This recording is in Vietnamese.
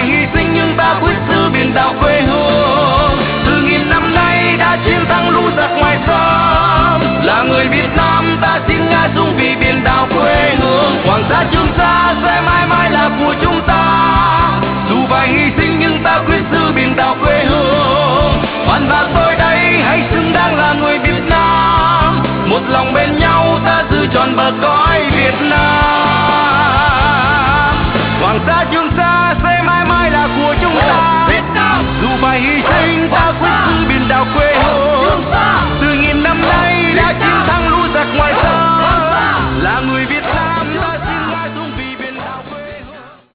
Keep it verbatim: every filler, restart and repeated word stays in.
phải hy sinh nhưng ta quyết giữ biển đảo quê hương. Từ nghìn năm nay đã chiến thắng lũ giặc ngoài xâm, là người Việt Nam ta xin ngã xuống vì biển đảo quê hương. Hoàng sa Trường Sa sẽ mãi mãi là của chúng ta, dù phải hy sinh nhưng ta quyết giữ biển đảo quê hương. Bạn và tôi đây hãy xứng đáng là người Việt Nam, một lòng bên nhau ta giữ trọn bờ cõi Việt Nam.